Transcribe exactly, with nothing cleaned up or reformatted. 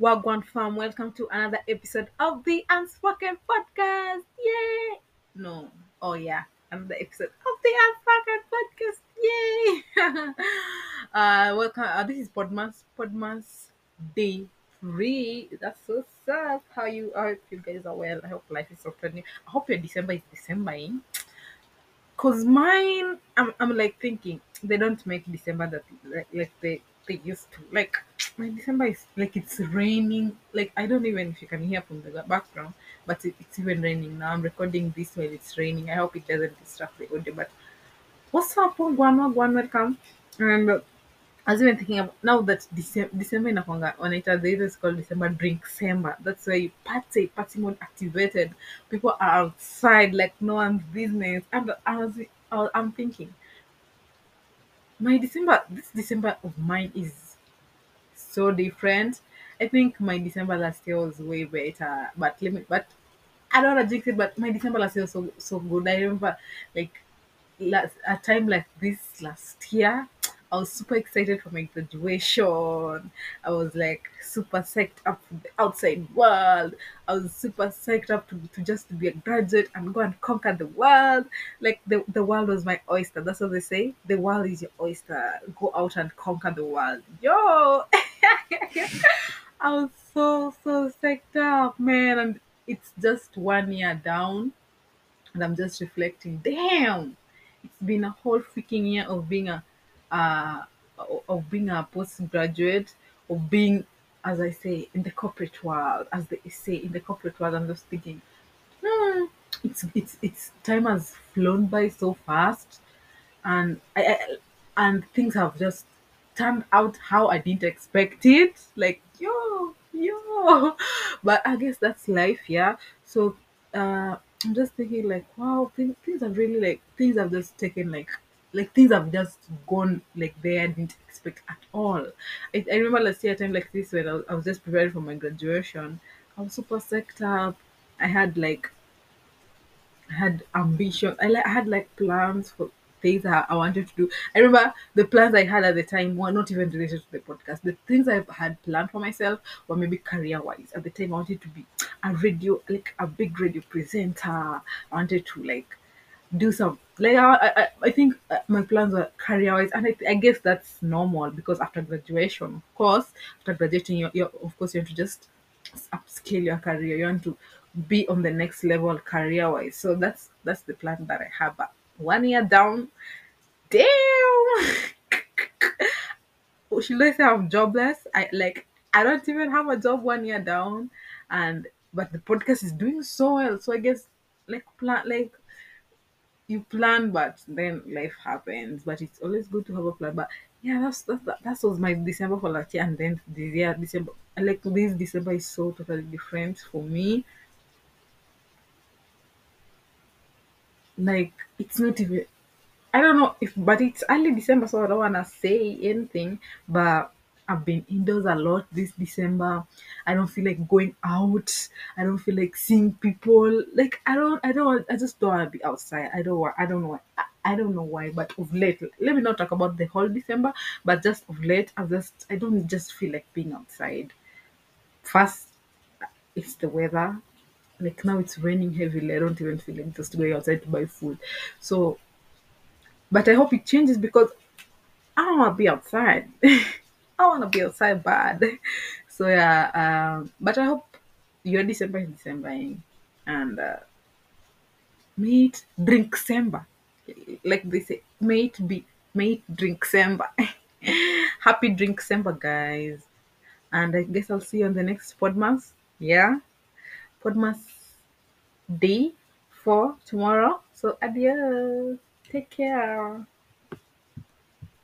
Wagwan fam, welcome to another episode of the Unspoken Podcast. Yay! No, oh yeah, another episode of the Unspoken Podcast. Yay! uh, welcome. Uh, this is Podmas. Podmas Day Three. That's so sad. How you are? If you guys are well, I hope life is so friendly. I hope your December is Decembering. Cause mine, I'm, I'm like thinking they don't make December that like, like they they used to. Like my December is like it's raining. Like I don't even if you can hear from the background, but it, it's even raining now. I'm recording this while it's raining. I hope it doesn't disrupt the audio. But what's up, one one welcome. And uh, I was even thinking about now that December December inakwanga wanaita the is called December drink December. That's why you party, party mode activated. People are outside like no one's business. And I was, I was I'm thinking, my December this December of mine is so different. I think my December last year was way better. But let me but I don't want to jinx it, but my December last year was so so good. I remember like last a time like this last year, I was super excited for my graduation. I was like super psyched up for the outside world. I was super psyched up to, to just to be a graduate and go and conquer the world. Like the, the world was my oyster. That's what they say. The world is your oyster. Go out and conquer the world. Yo! I was so so psyched up, man. And it's just one year down and I'm just reflecting. Damn, it's been a whole freaking year of being a, uh, of being a postgraduate, of being, as I say, in the corporate world, as they say in the corporate world. I'm just thinking, hmm, it's it's it's time has flown by so fast, and I, I and things have just turned out how I didn't expect it. Like yo, yo, but I guess that's life, yeah. So uh, I'm just thinking like, wow, things things have really like things have just taken like like things have just gone like there I didn't expect at all. I, I remember last year a time like this when I was, I was just preparing for my graduation. I was super psyched up. I had like I had ambition. I like I had like plans for things I, I wanted to do. I remember the plans I had at the time were not even related to the podcast. The things I had planned for myself were maybe career wise. At the time, I wanted to be a radio, like a big radio presenter. I wanted to like do some like I, I, I think uh, my plans were career wise, and I, I guess that's normal because after graduation, of course, after graduating, you you of course you want to just upscale your career. You want to be on the next level career wise. So that's that's the plan that I have. But one year down, damn. Should I say I'm jobless? I like I don't even have a job one year down, and but the podcast is doing so well. So I guess like plan like you plan, but then life happens. But it's always good to have a plan. But yeah, that's that's that, that was my December for last year, and then this year December. Like this December is so totally different for me. Like it's not even. I don't know if, but it's early December, so I don't wanna say anything. But I've been indoors a lot this December. I don't feel like going out. I don't feel like seeing people. Like I don't, I don't, I just don't want to be outside. I don't want, I don't know. I, I don't know why, but of late, let me not talk about the whole December, but just of late, I just, I don't just feel like being outside. First, it's the weather. Like now, it's raining heavily. I don't even feel like just going outside to buy food. So, but I hope it changes because I want to be outside. I want to be outside bad. So yeah, um, but I hope your December is Decembering, and uh, may it drink December, like they say, may it be, may it drink December. Happy drink December, guys, and I guess I'll see you on the next Podmas. Yeah, Podmas day for tomorrow. So adios. Take care.